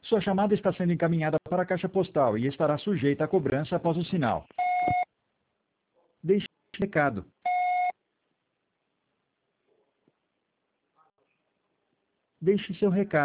Sua chamada está sendo encaminhada para a caixa postal e estará sujeita a cobrança após o sinal. Deixe recado. Deixe seu recado.